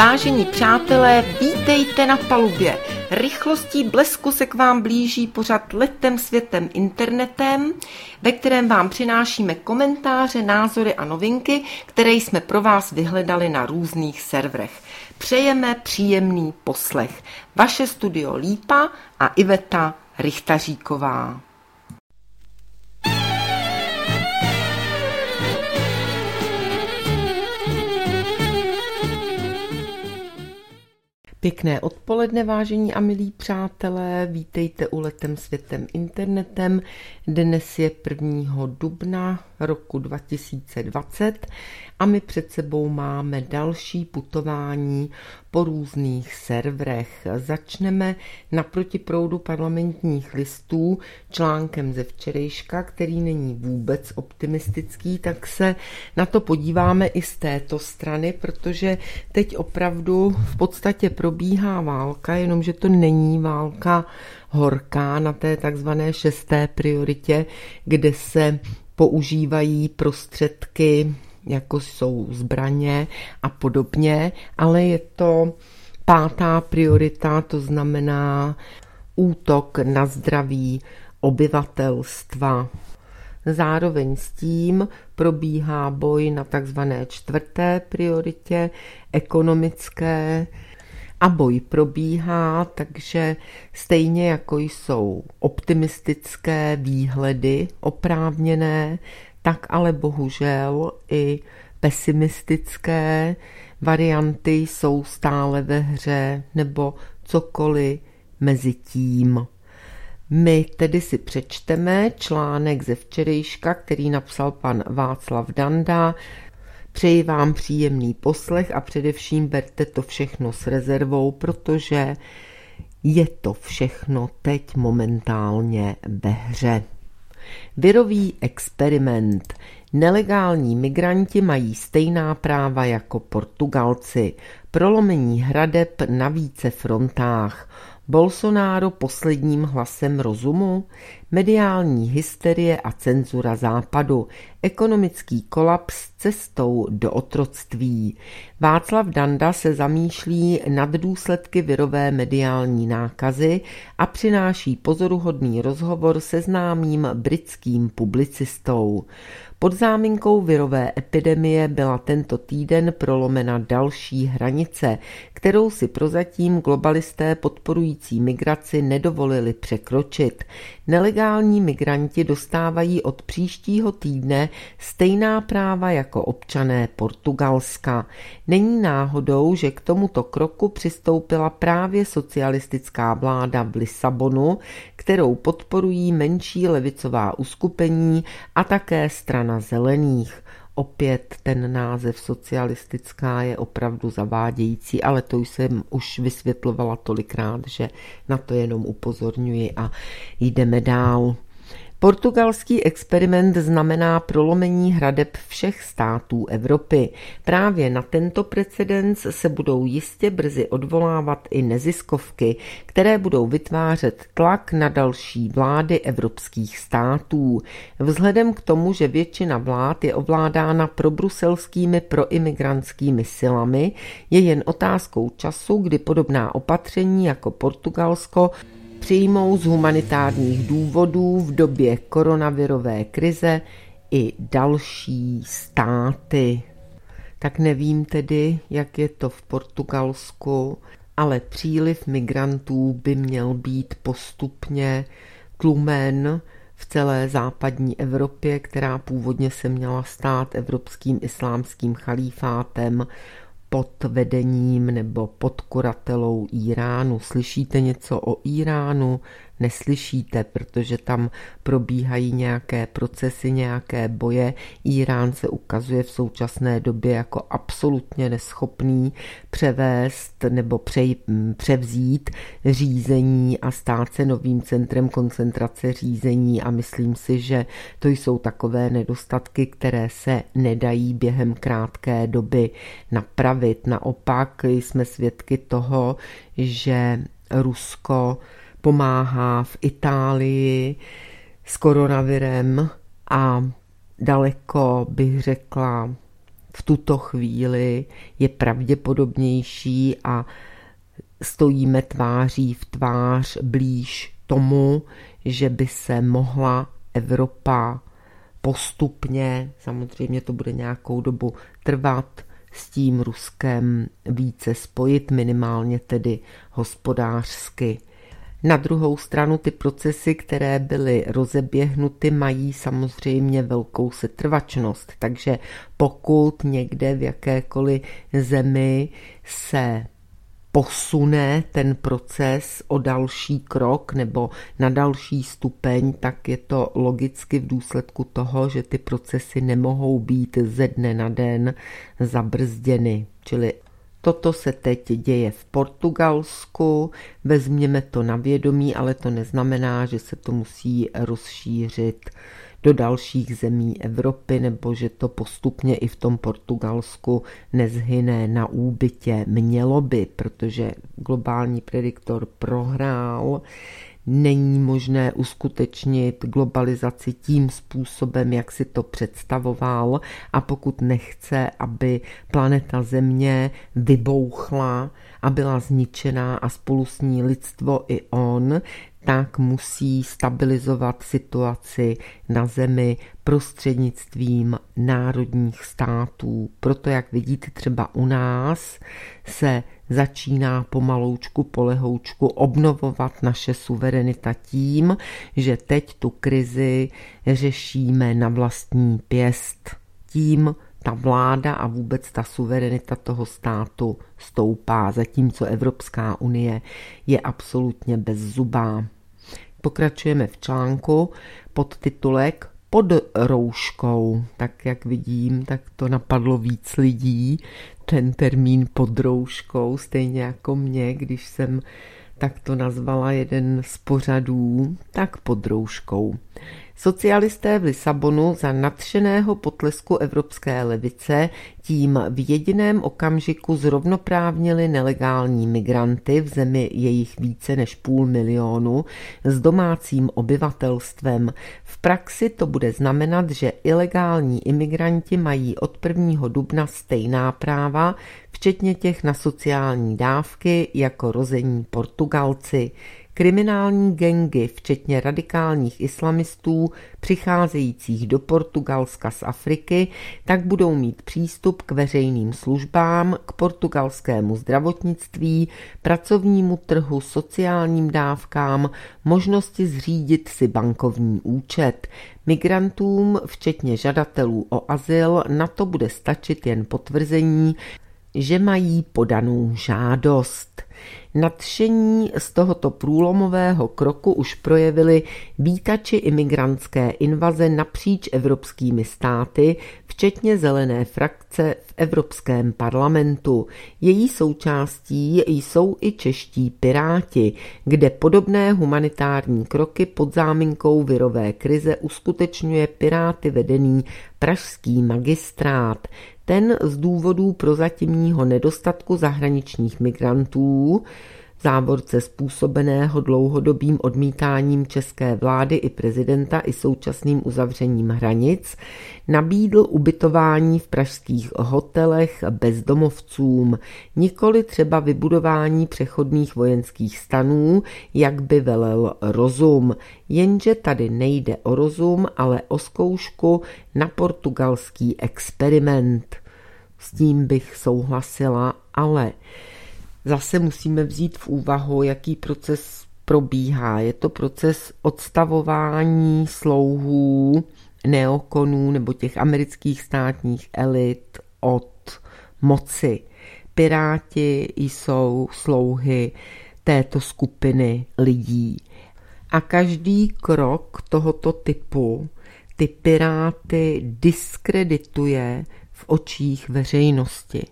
Vážení přátelé, vítejte na palubě. Rychlostí blesku se k vám blíží pořad Letem světem internetem, ve kterém vám přinášíme komentáře, názory a novinky, které jsme pro vás vyhledali na různých serverech. Přejeme příjemný poslech. Vaše studio Lípa a Iveta Richtaříková. Pěkné odpoledne, vážení a milí přátelé, vítejte u Letem světem internetem. Dnes je 1. dubna roku 2020 a my před sebou máme další putování po různých serverech. Začneme na protiproudu parlamentních listů článkem ze včerejška, který není vůbec optimistický, tak se na to podíváme i z této strany, protože teď opravdu v podstatě probíhá válka, jenomže to není válka horká na té takzvané 6. prioritě, kde se používají prostředky, jako jsou zbraně a podobně, ale je to 5. priorita, to znamená útok na zdraví obyvatelstva. Zároveň s tím probíhá boj na takzvané 4. prioritě ekonomické a boj probíhá, takže stejně jako jsou optimistické výhledy oprávněné, tak ale bohužel i pesimistické varianty jsou stále ve hře nebo cokoliv mezi tím. My tedy si přečteme článek ze včerejška, který napsal pan Václav Danda. Přeji vám příjemný poslech a především berte to všechno s rezervou, protože je to všechno teď momentálně ve hře. Virový experiment. Nelegální migranti mají stejná práva jako Portugalci. Prolomení hradeb na více frontách. Bolsonaro posledním hlasem rozumu? Mediální hysterie a cenzura západu. Ekonomický kolaps cestou do otroctví. Václav Danda se zamýšlí nad důsledky virové mediální nákazy a přináší pozoruhodný rozhovor se známým britským publicistou. Pod záminkou virové epidemie byla tento týden prolomena další hranice, kterou si prozatím globalisté podporující migraci nedovolili překročit. Nelegální migranti dostávají od příštího týdne stejná práva jako občané Portugalska. Není náhodou, že k tomuto kroku přistoupila právě socialistická vláda v Lisabonu, kterou podporují menší levicová uskupení a také strana zelených. Opět ten název socialistická je opravdu zavádějící, ale to jsem už vysvětlovala tolikrát, že na to jenom upozorňuji a jdeme dál. Portugalský experiment znamená prolomení hradeb všech států Evropy. Právě na tento precedens se budou jistě brzy odvolávat i neziskovky, které budou vytvářet tlak na další vlády evropských států. Vzhledem k tomu, že většina vlád je ovládána probruselskými proimigrantskými silami, je jen otázkou času, kdy podobná opatření jako Portugalsko přijmou z humanitárních důvodů v době koronavirové krize i další státy. Tak nevím tedy, jak je to v Portugalsku, ale příliv migrantů by měl být postupně tlumen v celé západní Evropě, která původně se měla stát evropským islámským chalífátem pod vedením nebo pod kuratelou Íránu. Slyšíte něco o Íránu? Neslyšíte, protože tam probíhají nějaké procesy, nějaké boje. Írán se ukazuje v současné době jako absolutně neschopný převést nebo převzít řízení a stát se novým centrem koncentrace řízení a myslím si, že to jsou takové nedostatky, které se nedají během krátké doby napravit. Naopak jsme svědky toho, že Rusko pomáhá v Itálii s koronavirem a daleko bych řekla v tuto chvíli je pravděpodobnější a stojíme tváří v tvář blíž tomu, že by se mohla Evropa postupně, samozřejmě to bude nějakou dobu trvat, s tím Ruskem více spojit, minimálně tedy hospodářsky. Na druhou stranu ty procesy, které byly rozeběhnuty, mají samozřejmě velkou setrvačnost, takže pokud někde v jakékoliv zemi se posune ten proces o další krok nebo na další stupeň, tak je to logicky v důsledku toho, že ty procesy nemohou být ze dne na den zabrzděny. Čili toto se teď děje v Portugalsku, vezměme to na vědomí, ale to neznamená, že se to musí rozšířit do dalších zemí Evropy, nebo že to postupně i v tom Portugalsku nezhyne na úbytě. Mělo by, protože globální prediktor prohrál. Není možné uskutečnit globalizaci tím způsobem, jak si to představoval, a pokud nechce, aby planeta Země vybouchla a byla zničená a spolu s ní lidstvo i on, tak musí stabilizovat situaci na Zemi prostřednictvím národních států. Proto, jak vidíte, třeba u nás se začíná pomaloučku, polehoučku obnovovat naše suverenita tím, že teď tu krizi řešíme na vlastní pěst. Tím ta vláda a vůbec ta suverenita toho státu stoupá, zatímco Evropská unie je absolutně bezzubá. Pokračujeme v článku pod titulek Pod rouškou. Tak jak vidím, tak to napadlo víc lidí, ten termín pod rouškou, stejně jako mě, když jsem takto nazvala jeden z pořadů, tak pod rouškou. Socialisté v Lisabonu za nadšeného potlesku evropské levice tím v jediném okamžiku zrovnoprávnili nelegální migranty, v zemi jejich více než 500 000, s domácím obyvatelstvem. V praxi to bude znamenat, že ilegální imigranti mají od 1. dubna stejná práva, včetně těch na sociální dávky, jako rození Portugalci. Kriminální gangy, včetně radikálních islamistů přicházejících do Portugalska z Afriky, tak budou mít přístup k veřejným službám, k portugalskému zdravotnictví, pracovnímu trhu, sociálním dávkám, možnosti zřídit si bankovní účet. Migrantům, včetně žadatelů o azyl, na to bude stačit jen potvrzení, že mají podanou žádost. Nadšení z tohoto průlomového kroku už projevili vítači imigrantské invaze napříč evropskými státy, včetně zelené frakce v Evropském parlamentu. Její součástí jsou i čeští Piráti, kde podobné humanitární kroky pod záminkou virové krize uskutečňuje Piráty vedený pražský magistrát. Ten z důvodů prozatímního nedostatku zahraničních migrantů, v závorce způsobeného dlouhodobým odmítáním české vlády i prezidenta i současným uzavřením hranic, nabídl ubytování v pražských hotelech bezdomovcům, nikoli třeba vybudování přechodných vojenských stanů, jak by velel rozum. Jenže tady nejde o rozum, ale o zkoušku na portugalský experiment. S tím bych souhlasila, ale zase musíme vzít v úvahu, jaký proces probíhá. Je to proces odstavování slouhů, neokonů nebo těch amerických státních elit od moci. Piráti jsou slouhy této skupiny lidí. A každý krok tohoto typu ty Piráty diskredituje v očích veřejnosti.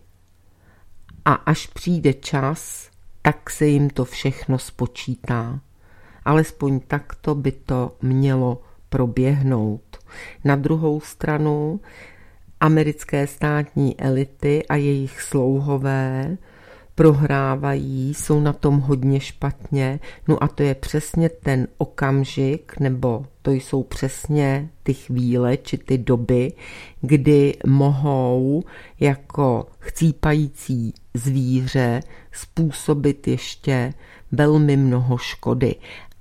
A až přijde čas, tak se jim to všechno spočítá. Alespoň takto by to mělo proběhnout. Na druhou stranu americké státní elity a jejich slouhové prohrávají, jsou na tom hodně špatně, no a to je přesně ten okamžik, nebo to jsou přesně ty chvíle či ty doby, kdy mohou jako chcípající zvíře způsobit ještě velmi mnoho škody.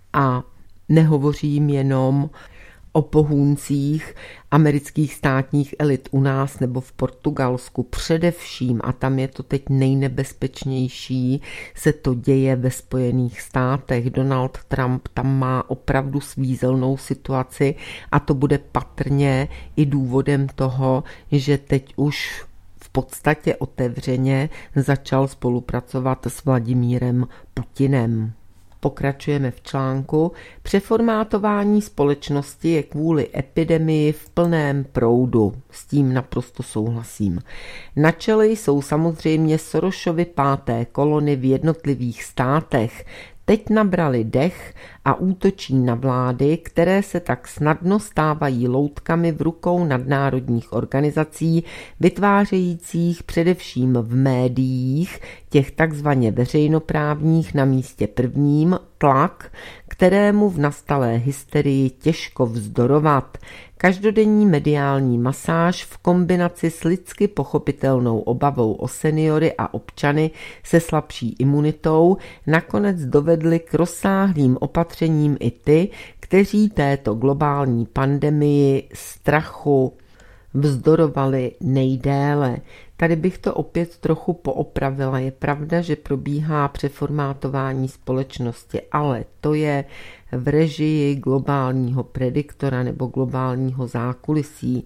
A nehovořím jenom o pohůncích amerických státních elit u nás nebo v Portugalsku především, a tam je to teď nejnebezpečnější, se to děje ve Spojených státech. Donald Trump tam má opravdu svízelnou situaci a to bude patrně i důvodem toho, že teď už v podstatě otevřeně začal spolupracovat s Vladimírem Putinem. Pokračujeme v článku. Přeformátování společnosti je kvůli epidemii v plném proudu. S tím naprosto souhlasím. Na čele jsou samozřejmě Sorosovy páté kolony v jednotlivých státech. Teď nabrali dech a útočí na vlády, které se tak snadno stávají loutkami v rukou nadnárodních organizací, vytvářejících především v médiích, těch takzvaně veřejnoprávních na místě prvním, tlak, kterému v nastalé hysterii těžko vzdorovat. Každodenní mediální masáž v kombinaci s lidsky pochopitelnou obavou o seniory a občany se slabší imunitou nakonec dovedly k rozsáhlým opatřením i ty, kteří této globální pandemii strachu vzdorovali nejdéle. Tady bych to opět trochu poopravila. Je pravda, že probíhá přeformátování společnosti, ale to je v režii globálního prediktora nebo globálního zákulisí.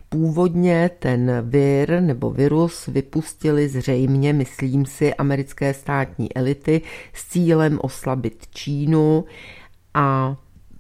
Původně ten vir nebo virus vypustili zřejmě, myslím si, americké státní elity s cílem oslabit Čínu a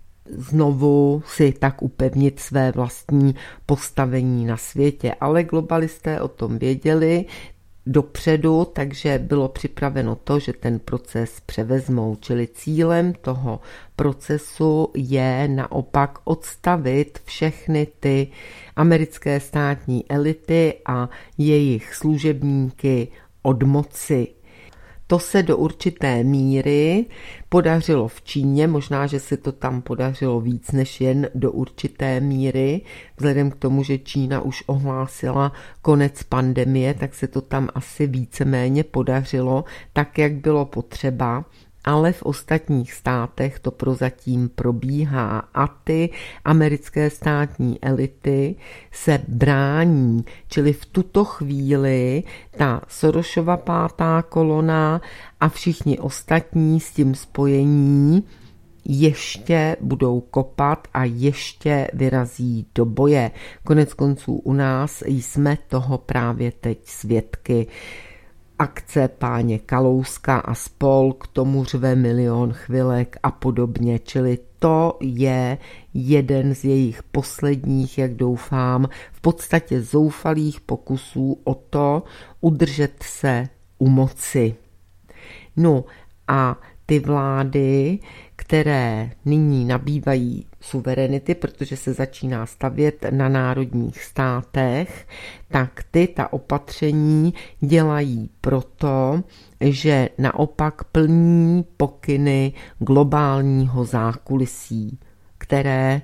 znovu si tak upevnit své vlastní postavení na světě. Ale globalisté o tom věděli dopředu, takže bylo připraveno to, že ten proces převezmou. Čili cílem toho procesu je naopak odstavit všechny ty americké státní elity a jejich služebníky od moci. To se do určité míry podařilo v Číně, možná, že se to tam podařilo víc než jen do určité míry. Vzhledem k tomu, že Čína už ohlásila konec pandemie, tak se to tam asi víceméně podařilo, tak jak bylo potřeba. Ale v ostatních státech to prozatím probíhá a ty americké státní elity se brání. Čili v tuto chvíli ta Sorosova pátá kolona a všichni ostatní s tím spojení ještě budou kopat a ještě vyrazí do boje. Konec konců u nás jsme toho právě teď svědky. Akce páně Kalouska a spol, k tomu řve Milion chvilek a podobně, čili to je jeden z jejich posledních, jak doufám, v podstatě zoufalých pokusů o to udržet se u moci. No a ty vlády, které nyní nabývají suverenity, protože se začíná stavět na národních státech, tak ty ta opatření dělají proto, že naopak plní pokyny globálního zákulisí, které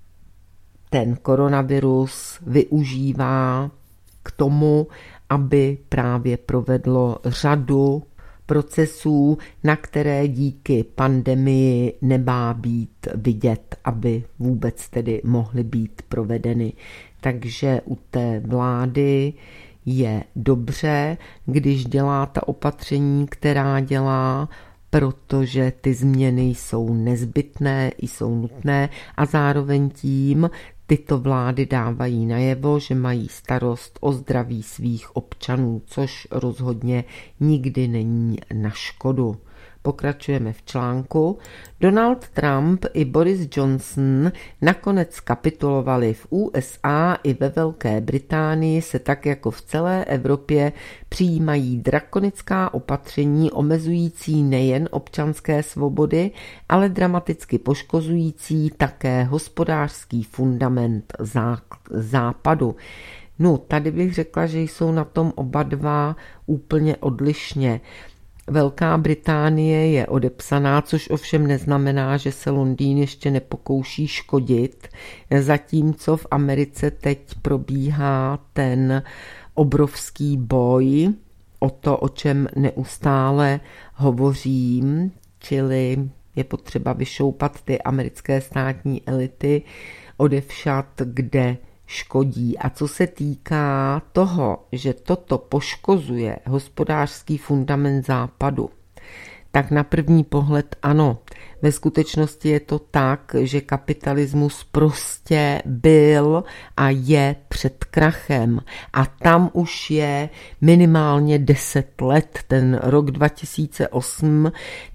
ten koronavirus využívá k tomu, aby právě provedlo řadu procesů, na které díky pandemii nemá být vidět, aby vůbec tedy mohly být provedeny. Takže u té vlády je dobře, když dělá ta opatření, která dělá, protože ty změny jsou nezbytné, jsou nutné a zároveň tím tyto vlády dávají najevo, že mají starost o zdraví svých občanů, což rozhodně nikdy není na škodu. Pokračujeme v článku. Donald Trump i Boris Johnson nakonec kapitulovali. V USA i ve Velké Británii se tak jako v celé Evropě přijímají drakonická opatření omezující nejen občanské svobody, ale dramaticky poškozující také hospodářský fundament západu. No, tady bych řekla, že jsou na tom oba dva úplně odlišně. Velká Británie je odepsaná, což ovšem neznamená, že se Londýn ještě nepokouší škodit, zatímco v Americe teď probíhá ten obrovský boj o to, o čem neustále hovořím, čili je potřeba vyšoupat ty americké státní elity odevšad, kde škodí. A co se týká toho, že toto poškozuje hospodářský fundament Západu, tak na první pohled ano. Ve skutečnosti je to tak, že kapitalismus prostě byl a je před krachem. A tam už je minimálně 10 let. Ten rok 2008-2009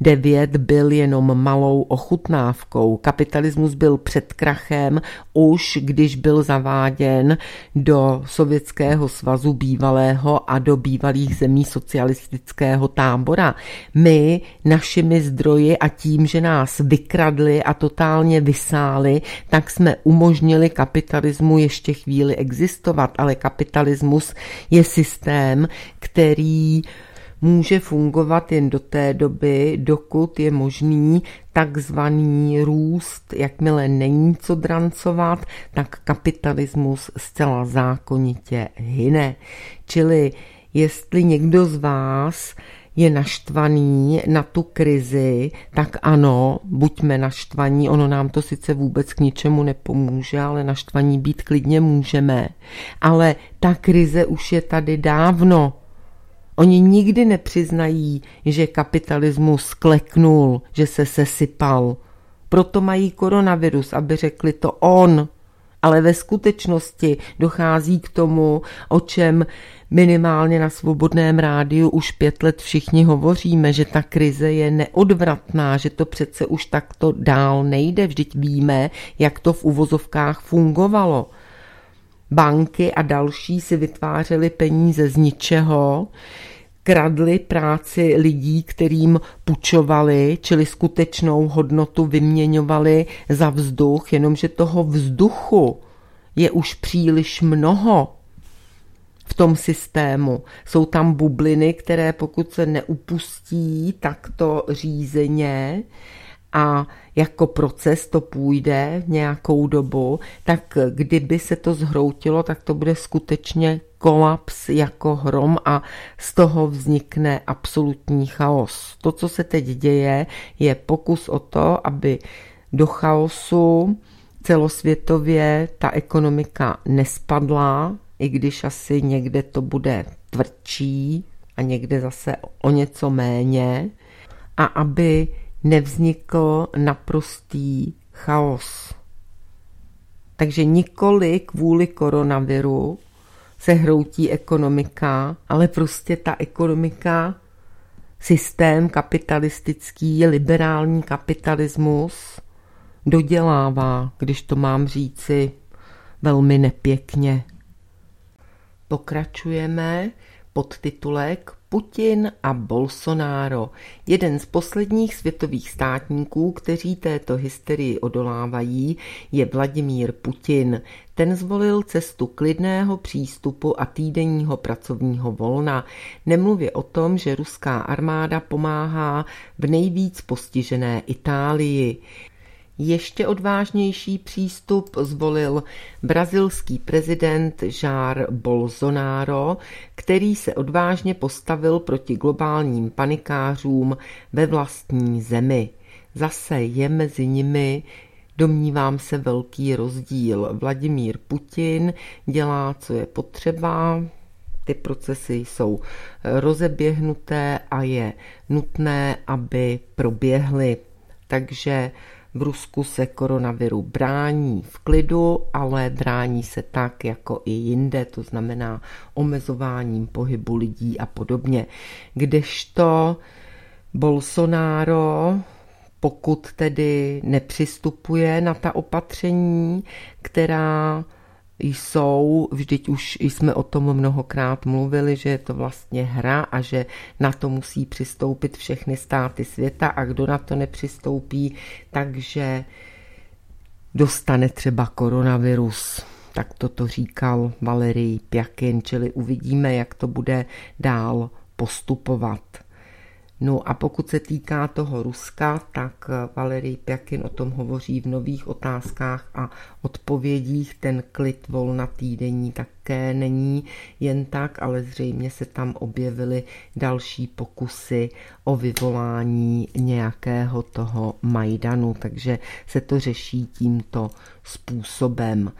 byl jenom malou ochutnávkou. Kapitalismus byl před krachem už, když byl zaváděn do Sovětského svazu bývalého a do bývalých zemí socialistického tábora. My našimi zdroji a tím, že nás vykradli a totálně vysáli, tak jsme umožnili kapitalismu ještě chvíli existovat, ale kapitalismus je systém, který může fungovat jen do té doby, dokud je možný takzvaný růst. Jakmile není co drancovat, tak kapitalismus zcela zákonitě hyne. Čili jestli někdo z vás je naštvaný na tu krizi, tak ano, buďme naštvaní, ono nám to sice vůbec k ničemu nepomůže, ale naštvaní být klidně můžeme. Ale ta krize už je tady dávno. Oni nikdy nepřiznají, že kapitalismus kleknul, že se sesypal. Proto mají koronavirus, aby řekli to on. Ale ve skutečnosti dochází k tomu, o čem minimálně na Svobodném rádiu už 5 let všichni hovoříme, že ta krize je neodvratná, že to přece už takto dál nejde. Vždyť víme, jak to v uvozovkách fungovalo. Banky a další si vytvářely peníze z ničeho, kradli práci lidí, kterým půjčovali, čili skutečnou hodnotu vyměňovali za vzduch, jenomže toho vzduchu je už příliš mnoho v tom systému. Jsou tam bubliny, které pokud se neupustí takto řízeně a jako proces to půjde nějakou dobu, tak kdyby se to zhroutilo, tak to bude skutečně kolaps jako hrom a z toho vznikne absolutní chaos. To, co se teď děje, je pokus o to, aby do chaosu celosvětově ta ekonomika nespadla, i když asi někde to bude tvrdší a někde zase o něco méně, a aby nevznikl naprostý chaos. Takže nikoli kvůli koronaviru se hroutí ekonomika, ale prostě ta ekonomika, systém kapitalistický, liberální kapitalismus dodělává, když to mám říci velmi nepěkně. Pokračujeme. Podtitulek Putin a Bolsonaro. Jeden z posledních světových státníků, kteří této hysterii odolávají, je Vladimír Putin. Ten zvolil cestu klidného přístupu a týdenního pracovního volna. Nemluvě o tom, že ruská armáda pomáhá v nejvíc postižené Itálii. Ještě odvážnější přístup zvolil brazilský prezident Jair Bolsonaro, který se odvážně postavil proti globálním panikářům ve vlastní zemi. Zase je mezi nimi, domnívám se, velký rozdíl. Vladimír Putin dělá, co je potřeba, ty procesy jsou rozeběhnuté a je nutné, aby proběhly. Takže v Rusku se koronaviru brání v klidu, ale brání se tak jako i jinde, to znamená omezováním pohybu lidí a podobně. Kdežto Bolsonaro, pokud tedy nepřistupuje na ta opatření, která jsou, vždyť už jsme o tom mnohokrát mluvili, že je to vlastně hra a že na to musí přistoupit všechny státy světa a kdo na to nepřistoupí, takže dostane třeba koronavirus. Tak toto říkal Valerij Pjakin, čili uvidíme, jak to bude dál postupovat. No a pokud se týká toho Ruska, tak Valerij Pjakin o tom hovoří v Nových otázkách a odpovědích. Ten klid volna týdenní také není jen tak, ale zřejmě se tam objevily další pokusy o vyvolání nějakého toho Majdanu, takže se to řeší tímto způsobem.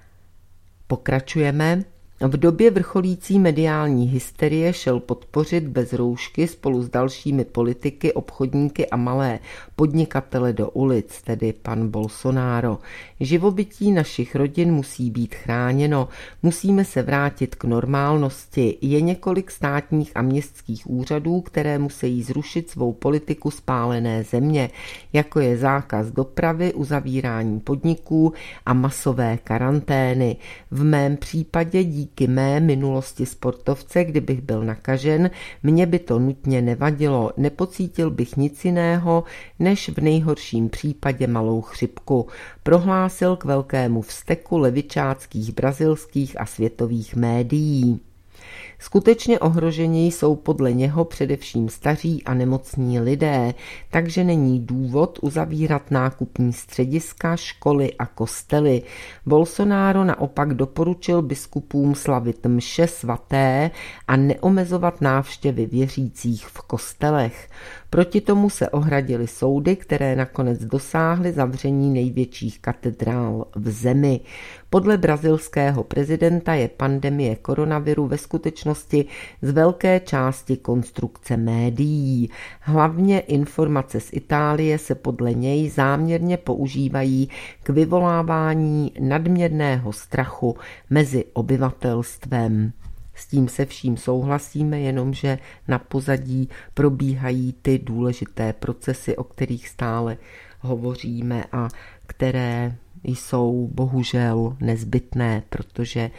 Pokračujeme. V době vrcholící mediální hysterie šel podpořit bez roušky spolu s dalšími politiky, obchodníky a malé podnikatele do ulic, tedy pan Bolsonaro. Živobytí našich rodin musí být chráněno, musíme se vrátit k normálnosti. Je několik státních a městských úřadů, které musí zrušit svou politiku spálené země, jako je zákaz dopravy, uzavírání podniků a masové karantény. V mém případě díky mé minulosti sportovce, kdybych byl nakažen, mně by to nutně nevadilo, nepocítil bych nic jiného, než v nejhorším případě malou chřipku, prohlásil k velkému vzteku levičáckých, brazilských a světových médií. Skutečně ohroženi jsou podle něho především staří a nemocní lidé, takže není důvod uzavírat nákupní střediska, školy a kostely. Bolsonaro naopak doporučil biskupům slavit mše svaté a neomezovat návštěvy věřících v kostelech. Proti tomu se ohradily soudy, které nakonec dosáhly zavření největších katedrál v zemi. Podle brazilského prezidenta je pandemie koronaviru ve skutečnosti z velké části konstrukce médií. Hlavně informace z Itálie se podle něj záměrně používají k vyvolávání nadměrného strachu mezi obyvatelstvem. S tím se vším souhlasíme, jenomže na pozadí probíhají ty důležité procesy, o kterých stále hovoříme a které jsou bohužel nezbytné, protože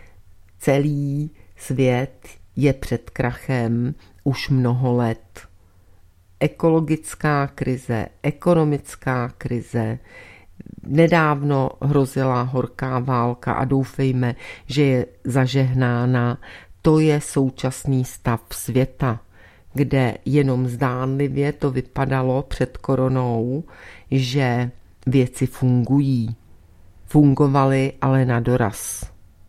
celý svět je před krachem už mnoho let. Ekologická krize, ekonomická krize, nedávno hrozila horká válka a doufejme, že je zažehnána. To je současný stav světa, kde jenom zdánlivě to vypadalo před koronou, že věci fungují. Fungovaly ale na doraz.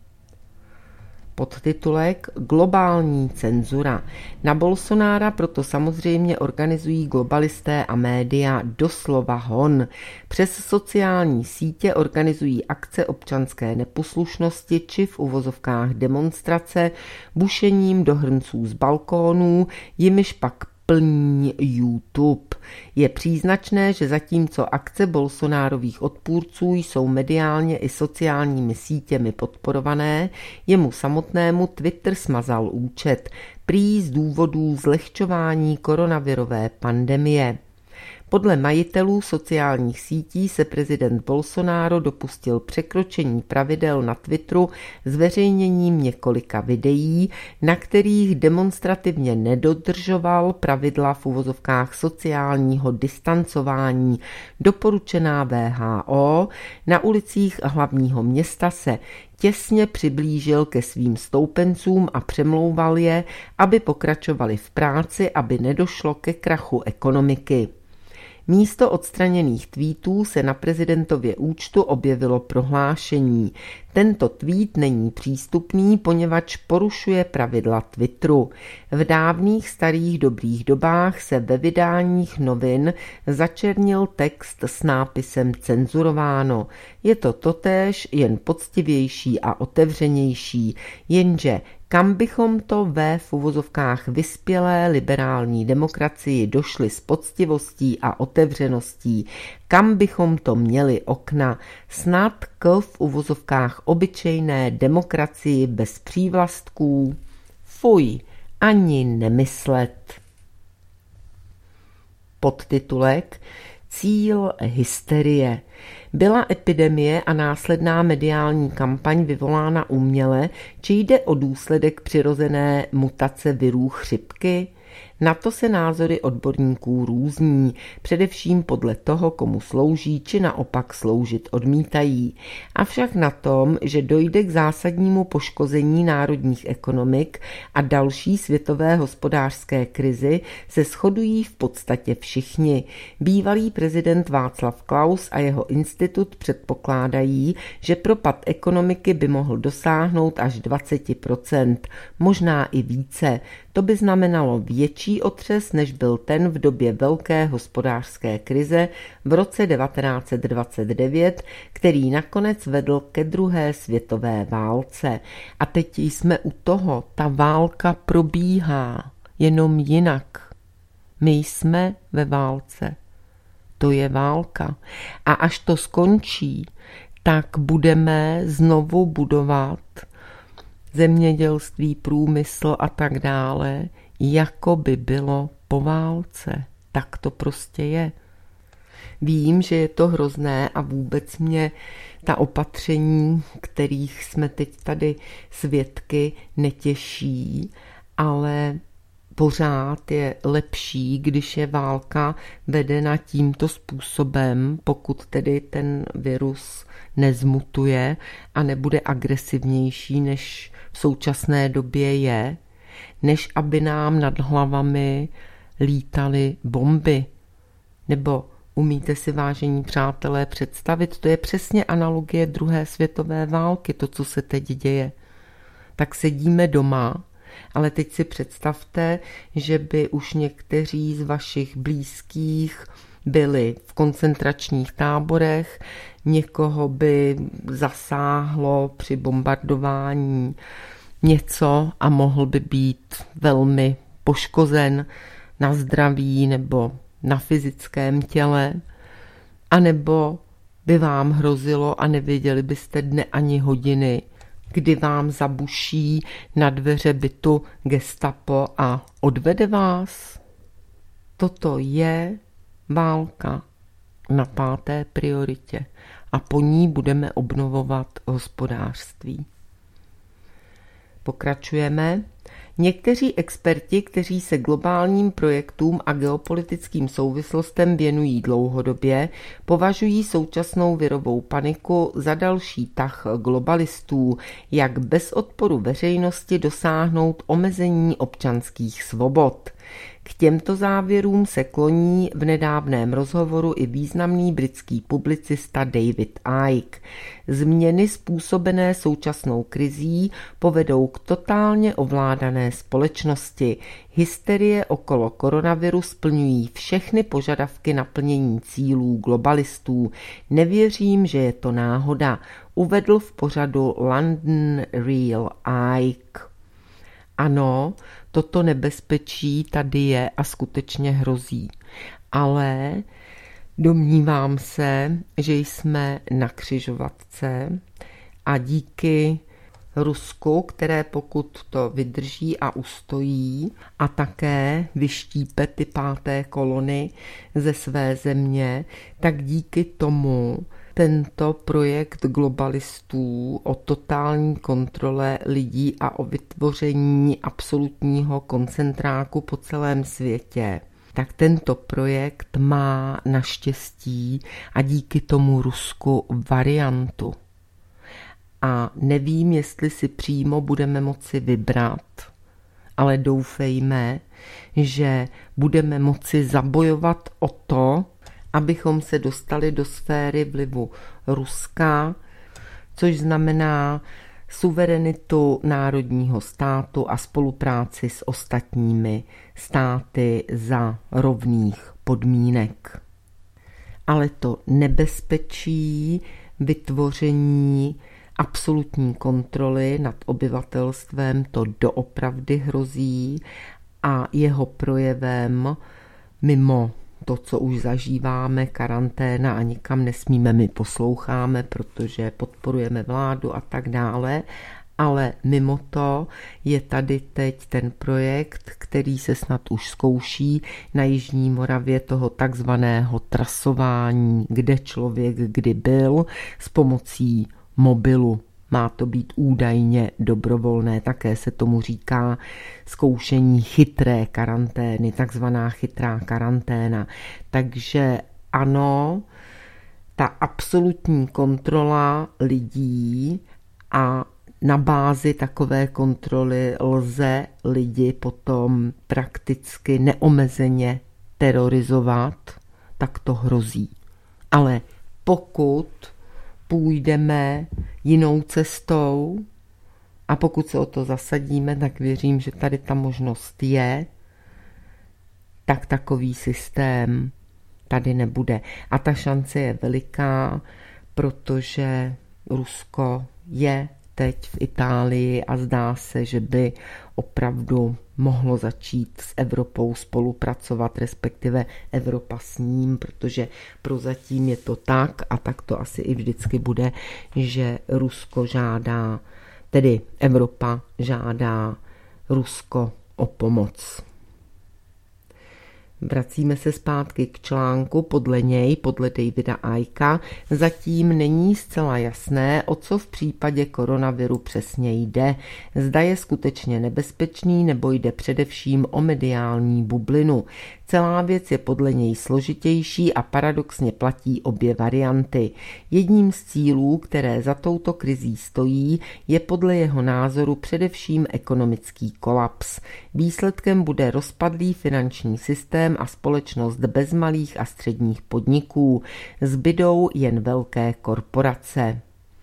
Podtitulek Globální cenzura. Na Bolsonára proto samozřejmě organizují globalisté a média doslova hon. Přes sociální sítě organizují akce občanské neposlušnosti či v uvozovkách demonstrace bušením do hrnců z balkónů, jimiž pak plní YouTube. Je příznačné, že zatímco akce Bolsonárových odpůrců jsou mediálně i sociálními sítěmi podporované, jemu samotnému Twitter smazal účet, prý z důvodů zlehčování koronavirové pandemie. Podle majitelů sociálních sítí se prezident Bolsonaro dopustil překročení pravidel na Twitteru zveřejněním několika videí, na kterých demonstrativně nedodržoval pravidla v uvozovkách sociálního distancování doporučená WHO. Na ulicích hlavního města se těsně přiblížil ke svým stoupencům a přemlouval je, aby pokračovali v práci, aby nedošlo ke krachu ekonomiky. Místo odstraněných tweetů se na prezidentově účtu objevilo prohlášení. Tento tweet není přístupný, poněvadž porušuje pravidla Twitteru. V dávných starých dobrých dobách se ve vydáních novin začernil text s nápisem cenzurováno. Je to totéž, jen poctivější a otevřenější, jenže kam bychom to ve v uvozovkách vyspělé liberální demokracii došli s poctivostí a otevřeností, kam bychom to měli okna, snad k v uvozovkách obyčejné demokracii bez přívlastků? Fuj, ani nemyslet. Podtitulek Cíl hysterie. Byla epidemie a následná mediální kampaň vyvolána uměle, či jde o důsledek přirozené mutace virů chřipky? Na to se názory odborníků různí, především podle toho, komu slouží, či naopak sloužit odmítají. Avšak na tom, že dojde k zásadnímu poškození národních ekonomik a další světové hospodářské krizi, se shodují v podstatě všichni. Bývalý prezident Václav Klaus a jeho institut předpokládají, že propad ekonomiky by mohl dosáhnout až 20%, možná i více. To by znamenalo větší otřes, než byl ten v době velké hospodářské krize v roce 1929, který nakonec vedl ke druhé světové válce. A teď jsme u toho, ta válka probíhá, jenom jinak. My jsme ve válce. To je válka. A až to skončí, tak budeme znovu budovat zemědělství, průmysl a tak dále, jako by bylo po válce. Tak to prostě je. Vím, že je to hrozné a vůbec mě ta opatření, kterých jsme teď tady svědky, netěší, ale pořád je lepší, když je válka vedena tímto způsobem, pokud tedy ten virus nezmutuje a nebude agresivnější, než v současné době je, než aby nám nad hlavami lítaly bomby. Nebo umíte si, vážení přátelé, představit, to je přesně analogie druhé světové války, to, co se teď děje. Tak sedíme doma, ale teď si představte, že by už někteří z vašich blízkých byli v koncentračních táborech, někoho by zasáhlo při bombardování něco a mohl by být velmi poškozen na zdraví nebo na fyzickém těle, anebo by vám hrozilo a nevěděli byste dne ani hodiny, kdy vám zabuší na dveře bytu gestapo a odvede vás. Toto je válka na 5. prioritě a po ní budeme obnovovat hospodářství. Pokračujeme. Někteří experti, kteří se globálním projektům a geopolitickým souvislostem věnují dlouhodobě, považují současnou virovou paniku za další tah globalistů, jak bez odporu veřejnosti dosáhnout omezení občanských svobod. K těmto závěrům se kloní v nedávném rozhovoru i významný britský publicista David Icke. Změny způsobené současnou krizí povedou k totálně ovládané společnosti. Hysterie okolo koronaviru splňují všechny požadavky na plnění cílů globalistů. Nevěřím, že je to náhoda, uvedl v pořadu London Real Icke. Ano, toto nebezpečí tady je a skutečně hrozí, ale domnívám se, že jsme na křižovatce a díky Rusku, které pokud to vydrží a ustojí a také vyštípe ty 5. kolony ze své země, tak díky tomu tento projekt globalistů o totální kontrole lidí a o vytvoření absolutního koncentráku po celém světě, tak tento projekt má naštěstí a díky tomu Rusku variantu. A nevím, jestli si přímo budeme moci vybrat, ale doufejme, že budeme moci zabojovat o to, abychom se dostali do sféry vlivu Ruska, což znamená suverenitu národního státu a spolupráci s ostatními státy za rovných podmínek. Ale to nebezpečí vytvoření absolutní kontroly nad obyvatelstvem to doopravdy hrozí a jeho projevem mimo to, co už zažíváme, karanténa a nikam nesmíme, my posloucháme, protože podporujeme vládu a tak dále, ale mimo to je tady teď ten projekt, který se snad už zkouší na Jižní Moravě, toho takzvaného trasování, kde člověk kdy byl, s pomocí mobilu má to být údajně dobrovolné, také se tomu říká zkoušení chytré karantény, takzvaná chytrá karanténa. Takže ano, ta absolutní kontrola lidí a na bázi takové kontroly lze lidi potom prakticky neomezeně terorizovat, tak to hrozí. Ale pokud půjdeme jinou cestou a pokud se o to zasadíme, tak věřím, že tady ta možnost je, tak takový systém tady nebude. A ta šance je veliká, protože Rusko je teď v Itálii a zdá se, že by opravdu mohlo začít s Evropou spolupracovat, respektive Evropa s ním, protože prozatím je to tak a tak to asi i vždycky bude, že Rusko žádá, tedy Evropa žádá Rusko o pomoc. Vracíme se zpátky k článku. Podle něj, podle Davida Icka, zatím není zcela jasné, o co v případě koronaviru přesně jde. Zda je skutečně nebezpečný, nebo jde především o mediální bublinu. Celá věc je podle něj složitější a paradoxně platí obě varianty. Jedním z cílů, které za touto krizí stojí, je podle jeho názoru především ekonomický kolaps. Výsledkem bude rozpadlý finanční systém a společnost bez malých a středních podniků. Zbydou jen velké korporace.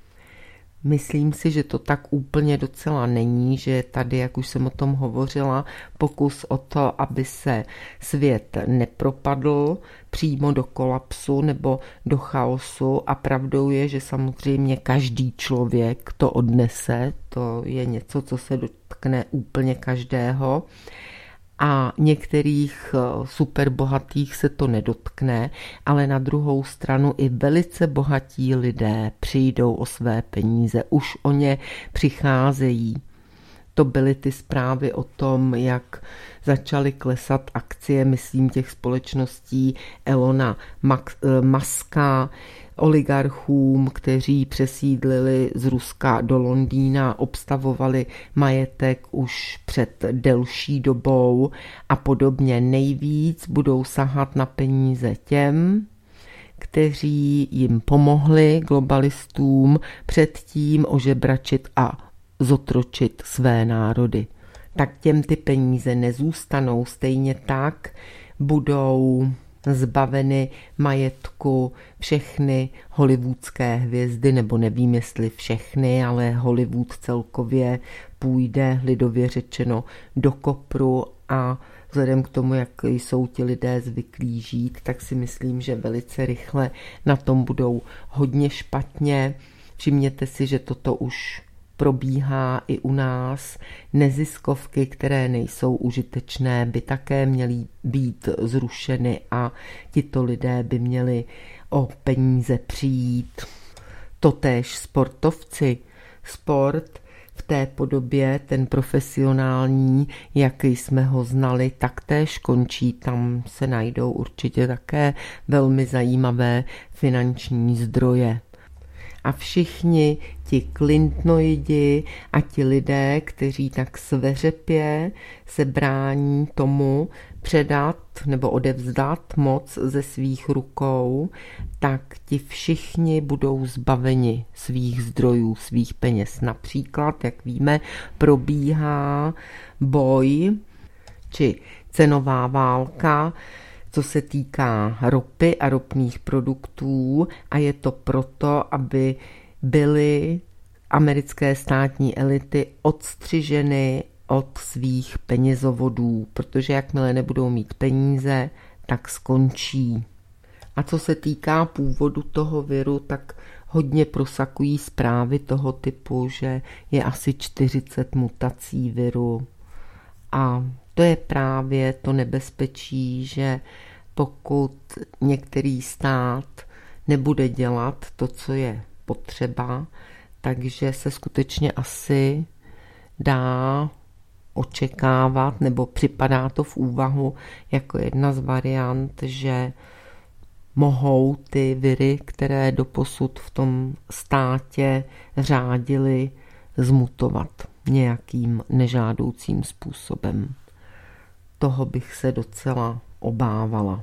Myslím si, že to tak úplně docela není, že tady, jak už jsem o tom hovořila, pokus o to, aby se svět nepropadl přímo do kolapsu nebo do chaosu, a pravdou je, že samozřejmě každý člověk to odnese, to je něco, co se dotkne úplně každého. A některých superbohatých se to nedotkne, ale na druhou stranu i velice bohatí lidé přijdou o své peníze, už o ně přicházejí. To byly ty zprávy o tom, jak začaly klesat akcie, myslím, těch společností Elona Muska, oligarchům, kteří přesídlili z Ruska do Londýna, obstavovali majetek už před delší dobou a podobně. Nejvíc budou sahat na peníze těm, kteří jim pomohli, globalistům, předtím ožebračit a zotročit své národy. Tak těm ty peníze nezůstanou, stejně tak budou zbaveny majetku všechny hollywoodské hvězdy, nebo nevím, jestli všechny, ale Hollywood celkově půjde, lidově řečeno, do kopru, a vzhledem k tomu, jak jsou ti lidé zvyklí žít, tak si myslím, že velice rychle na tom budou hodně špatně. Všimněte si, že toto už probíhá i u nás. Neziskovky, které nejsou užitečné, by také měly být zrušeny a tito lidé by měli o peníze přijít. Totéž sportovci. Sport v té podobě, ten profesionální, jaký jsme ho znali, taktéž končí. Tam se najdou určitě také velmi zajímavé finanční zdroje. A všichni ti Clintonoidi a ti lidé, kteří tak sveřepě se brání tomu předat nebo odevzdat moc ze svých rukou, tak ti všichni budou zbaveni svých zdrojů, svých peněz. Například, jak víme, probíhá boj či cenová válka, co se týká ropy a ropných produktů, a je to proto, aby byly americké státní elity odstřiženy od svých penězovodů, protože jakmile nebudou mít peníze, tak skončí. A co se týká původu toho viru, tak hodně prosakují zprávy toho typu, že je asi 40 mutací viru. A to je právě to nebezpečí, že pokud některý stát nebude dělat to, co je potřeba, takže se skutečně asi dá očekávat, nebo připadá to v úvahu jako jedna z variant, že mohou ty viry, které doposud v tom státě řádily, zmutovat nějakým nežádoucím způsobem. Toho bych se docela obávala.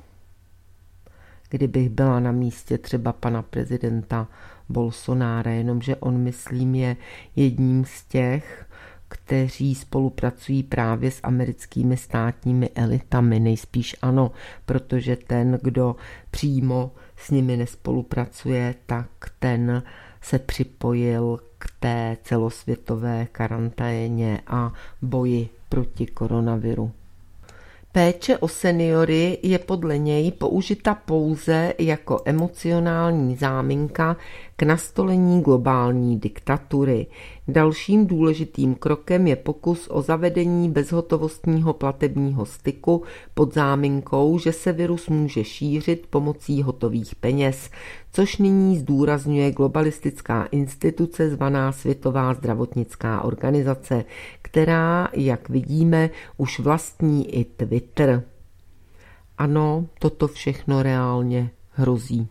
Kdybych byla na místě třeba pana prezidenta Bolsonára, jenomže on, myslím, je jedním z těch, kteří spolupracují právě s americkými státními elitami. Nejspíš ano, protože ten, kdo přímo s nimi nespolupracuje, tak ten se připojil k té celosvětové karanténě a boji proti koronaviru. Péče o seniory je podle něj použita pouze jako emocionální záminka k nastolení globální diktatury. Dalším důležitým krokem je pokus o zavedení bezhotovostního platebního styku pod záminkou, že se virus může šířit pomocí hotových peněz, což nyní zdůrazňuje globalistická instituce zvaná Světová zdravotnická organizace, která, jak vidíme, už vlastní i Twitter. Ano, toto všechno reálně hrozí.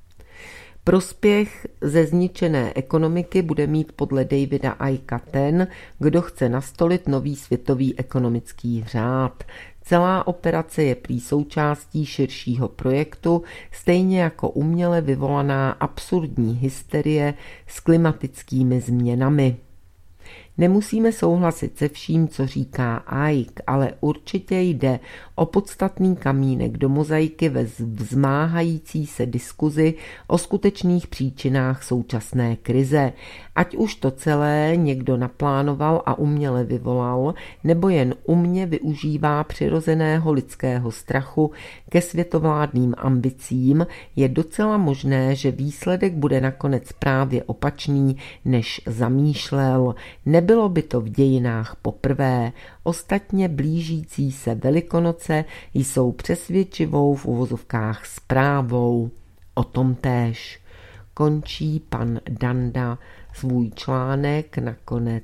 Prospěch ze zničené ekonomiky bude mít podle Davida Icka ten, kdo chce nastolit nový světový ekonomický řád. Celá operace je prý součástí širšího projektu, stejně jako uměle vyvolaná absurdní hysterie s klimatickými změnami. Nemusíme souhlasit se vším, co říká Icke, ale určitě jde o podstatný kamínek do mozaiky ve vzmáhající se diskuzi o skutečných příčinách současné krize. Ať už to celé někdo naplánoval a uměle vyvolal, nebo jen umně využívá přirozeného lidského strachu ke světovládným ambicím, je docela možné, že výsledek bude nakonec právě opačný, než zamýšlel. Nebylo by to v dějinách poprvé. Ostatně blížící se Velikonoce jsou přesvědčivou v uvozovkách zprávou. O tom též končí pan Danda svůj článek nakonec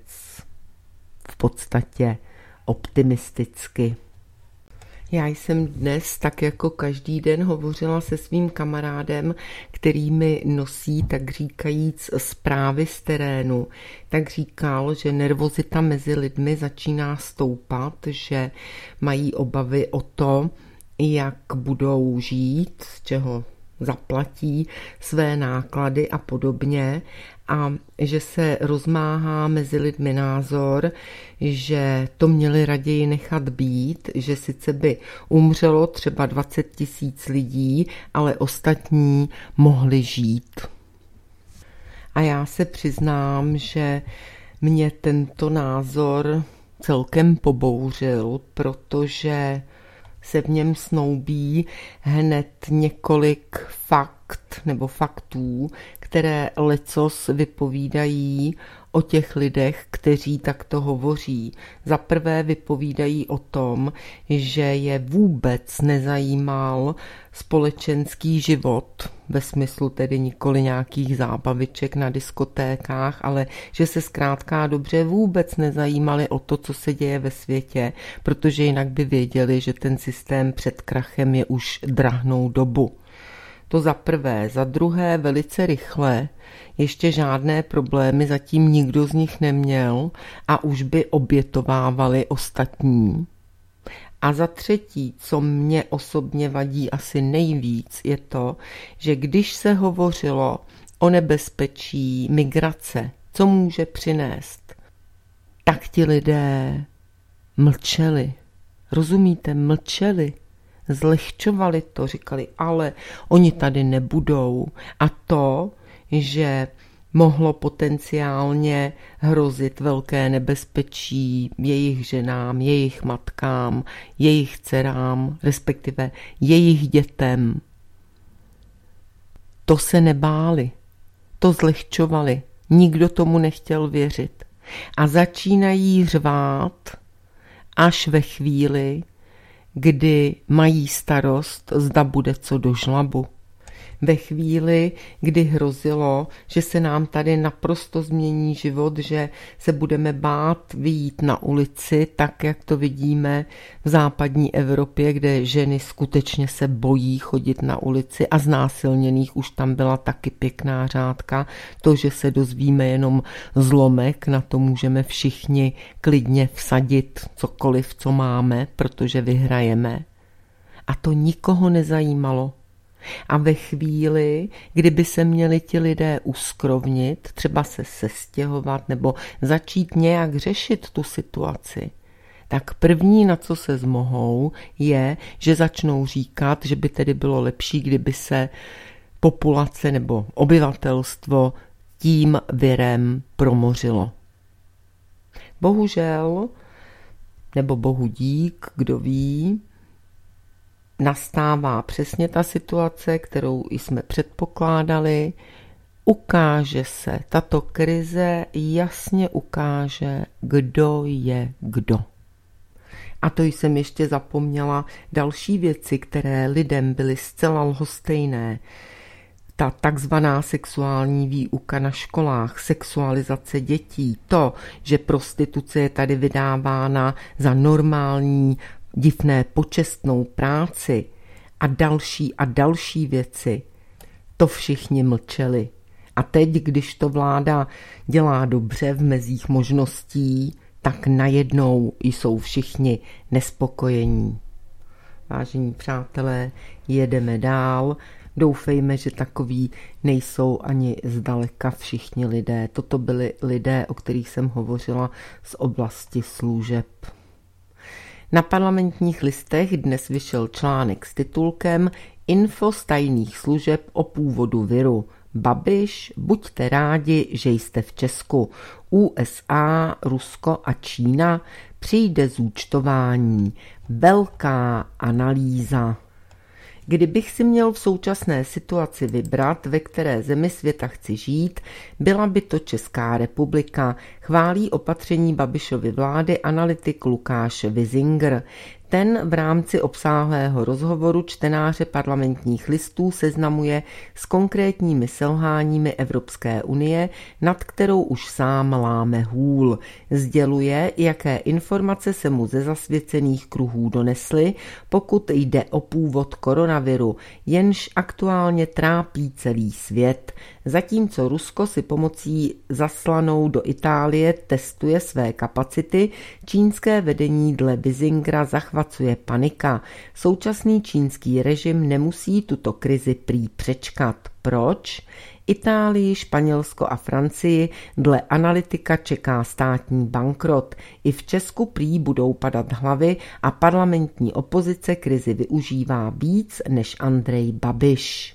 v podstatě optimisticky. Já jsem dnes, tak jako každý den, hovořila se svým kamarádem, který mi nosí, tak říkajíc, zprávy z terénu. Tak říkal, že nervozita mezi lidmi začíná stoupat, že mají obavy o to, jak budou žít, z čeho zaplatí své náklady a podobně, a že se rozmáhá mezi lidmi názor, že to měli raději nechat být, že sice by umřelo třeba 20 000 lidí, ale ostatní mohli žít. A já se přiznám, že mě tento názor celkem pobouřil, protože se v něm snoubí hned několik faktů, které lecos vypovídají o těch lidech, kteří takto hovoří. Za prvé vypovídají o tom, že je vůbec nezajímal společenský život, ve smyslu tedy nikoli nějakých zábaviček na diskotékách, ale že se zkrátka dobře vůbec nezajímali o to, co se děje ve světě, protože jinak by věděli, že ten systém před krachem je už drahnou dobu. To za prvé. Za druhé, velice rychle, ještě žádné problémy zatím nikdo z nich neměl a už by obětovávali ostatní. A za třetí, co mě osobně vadí asi nejvíc, je to, že když se hovořilo o nebezpečí migrace, co může přinést, tak ti lidé mlčeli. Rozumíte, mlčeli. Zlehčovali to, říkali, ale oni tady nebudou. A to, že mohlo potenciálně hrozit velké nebezpečí jejich ženám, jejich matkám, jejich dcerám, respektive jejich dětem. To se nebáli, to zlehčovali, nikdo tomu nechtěl věřit. A začínají řvát až ve chvíli, kdy mají starost, zda bude co do žlabu. Ve chvíli, kdy hrozilo, že se nám tady naprosto změní život, že se budeme bát vyjít na ulici, tak jak to vidíme v západní Evropě, kde ženy skutečně se bojí chodit na ulici a znásilněných už tam byla taky pěkná řádka. To, že se dozvíme jenom zlomek, na to můžeme všichni klidně vsadit cokoliv, co máme, protože vyhrajeme. A to nikoho nezajímalo. A ve chvíli, kdyby se měli ti lidé uskrovnit, třeba se sestěhovat nebo začít nějak řešit tu situaci, tak první, na co se zmohou, je, že začnou říkat, že by tedy bylo lepší, kdyby se populace nebo obyvatelstvo tím virem promořilo. Bohužel, nebo bohu dík, kdo ví, nastává přesně ta situace, kterou jsme předpokládali. Ukáže se, tato krize jasně ukáže, kdo je kdo. A to jsem ještě zapomněla další věci, které lidem byly zcela lhostejné. Ta takzvaná sexuální výuka na školách, sexualizace dětí, to, že prostituce je tady vydávána za normální, divné počestnou práci a další věci, to všichni mlčeli. A teď, když to vláda dělá dobře v mezích možností, tak najednou jsou všichni nespokojení. Vážení přátelé, jedeme dál. Doufejme, že takoví nejsou ani zdaleka všichni lidé. Toto byli lidé, o kterých jsem hovořila z oblasti služeb. Na Parlamentních listech dnes vyšel článek s titulkem Info z tajných služeb o původu viru. Babiš, buďte rádi, že jste v Česku. USA, Rusko a Čína, přijde zúčtování. Velká analýza. Kdybych si měl v současné situaci vybrat, ve které zemi světa chci žít, byla by to Česká republika, chválí opatření Babišovy vlády analytik Lukáš Wiesinger. Ten v rámci obsáhlého rozhovoru čtenáře Parlamentních listů seznamuje s konkrétními selháními Evropské unie, nad kterou už sám láme hůl. Sděluje, jaké informace se mu ze zasvěcených kruhů donesly, pokud jde o původ koronaviru, jenž aktuálně trápí celý svět. Zatímco Rusko si pomocí zaslanou do Itálie testuje své kapacity, čínské vedení dle Wiesingera zachvacuje panika. Současný čínský režim nemusí tuto krizi prý přečkat. Proč? Itálii, Španělsko a Francii dle analytika čeká státní bankrot. I v Česku prý budou padat hlavy a parlamentní opozice krizi využívá víc než Andrej Babiš.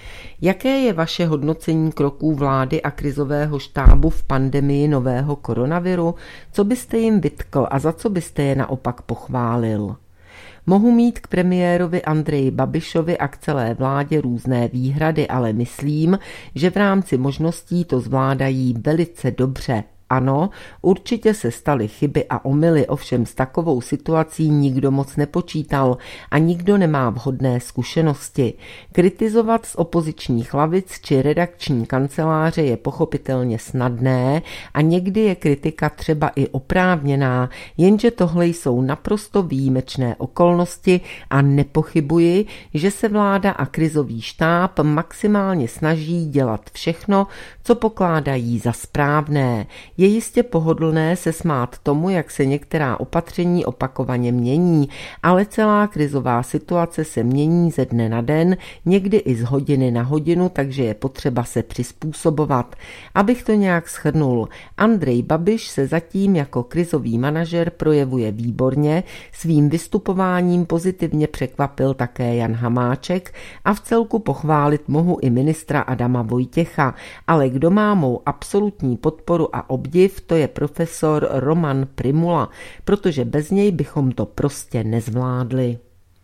Jaké je vaše hodnocení kroků vlády a krizového štábu v pandemii nového koronaviru? Co byste jim vytkl a za co byste je naopak pochválil? Mohu mít k premiérovi Andreji Babišovi a k celé vládě různé výhrady, ale myslím, že v rámci možností to zvládají velice dobře. Ano, určitě se staly chyby a omyly, ovšem s takovou situací nikdo moc nepočítal a nikdo nemá vhodné zkušenosti. Kritizovat z opozičních lavic či redakční kanceláře je pochopitelně snadné a někdy je kritika třeba i oprávněná, jenže tohle jsou naprosto výjimečné okolnosti a nepochybuji, že se vláda a krizový štáb maximálně snaží dělat všechno, co pokládají za správné. Je jistě pohodlné se smát tomu, jak se některá opatření opakovaně mění, ale celá krizová situace se mění ze dne na den, někdy i z hodiny na hodinu, takže je potřeba se přizpůsobovat. Abych to nějak shrnul, Andrej Babiš se zatím jako krizový manažer projevuje výborně, svým vystupováním pozitivně překvapil také Jan Hamáček a v celku pochválit mohu i ministra Adama Vojtěcha, ale kdo má mou absolutní podporu a obdiv, to je profesor Roman Prymula, protože bez něj bychom to prostě nezvládli.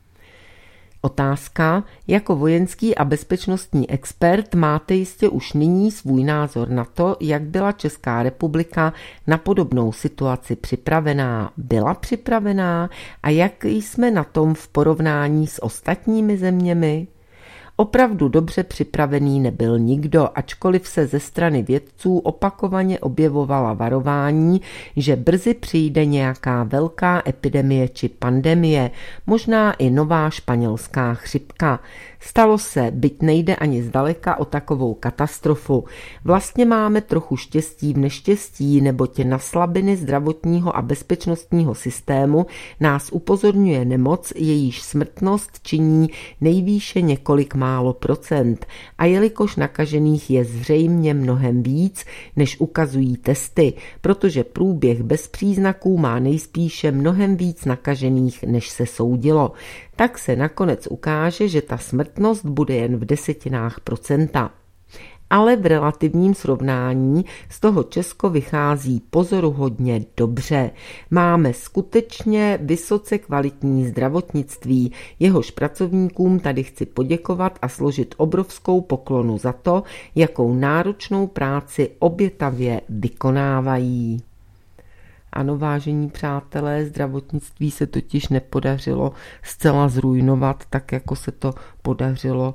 Otázka. Jako vojenský a bezpečnostní expert máte jistě už nyní svůj názor na to, jak byla Česká republika na podobnou situaci připravená. Byla připravená a jak jsme na tom v porovnání s ostatními zeměmi? Opravdu dobře připravený nebyl nikdo, ačkoliv se ze strany vědců opakovaně objevovala varování, že brzy přijde nějaká velká epidemie či pandemie, možná i nová španělská chřipka. Stalo se, byť nejde ani zdaleka o takovou katastrofu. Vlastně máme trochu štěstí v neštěstí, neboť na slabiny zdravotního a bezpečnostního systému nás upozorňuje nemoc, jejíž smrtnost činí nejvýše několik málo procent. A jelikož nakažených je zřejmě mnohem víc, než ukazují testy, protože průběh bez příznaků má nejspíše mnohem víc nakažených, než se soudilo, tak se nakonec ukáže, že ta smrtnost bude jen v desetinách procenta. Ale v relativním srovnání z toho Česko vychází pozoruhodně dobře. Máme skutečně vysoce kvalitní zdravotnictví. Jehož pracovníkům tady chci poděkovat a složit obrovskou poklonu za to, jakou náročnou práci obětavě vykonávají. Ano, vážení přátelé, zdravotnictví se totiž nepodařilo zcela zrujnovat, tak jako se to podařilo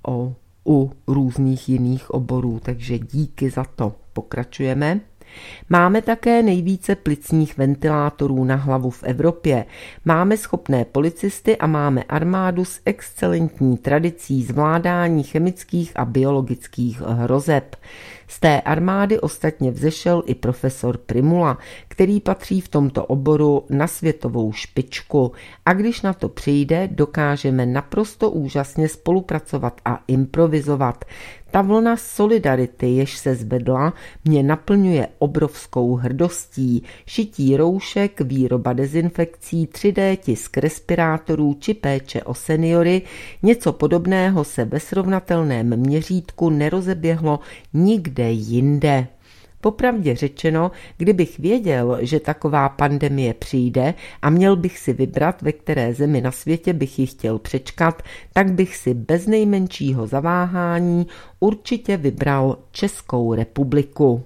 u různých jiných oborů, takže díky za to. Pokračujeme. Máme také nejvíce plicních ventilátorů na hlavu v Evropě. Máme schopné policisty a máme armádu s excelentní tradicí zvládání chemických a biologických hrozeb. Z té armády ostatně vzešel i profesor Primula, který patří v tomto oboru na světovou špičku. A když na to přijde, dokážeme naprosto úžasně spolupracovat a improvizovat. Ta vlna solidarity, jež se zvedla, mě naplňuje obrovskou hrdostí. Šití roušek, výroba dezinfekcí, 3D tisk respirátorů či péče o seniory, něco podobného se ve srovnatelném měřítku nerozeběhlo nikde jinde. Popravdě řečeno, kdybych věděl, že taková pandemie přijde a měl bych si vybrat, ve které zemi na světě bych ji chtěl přečkat, tak bych si bez nejmenšího zaváhání určitě vybral Českou republiku.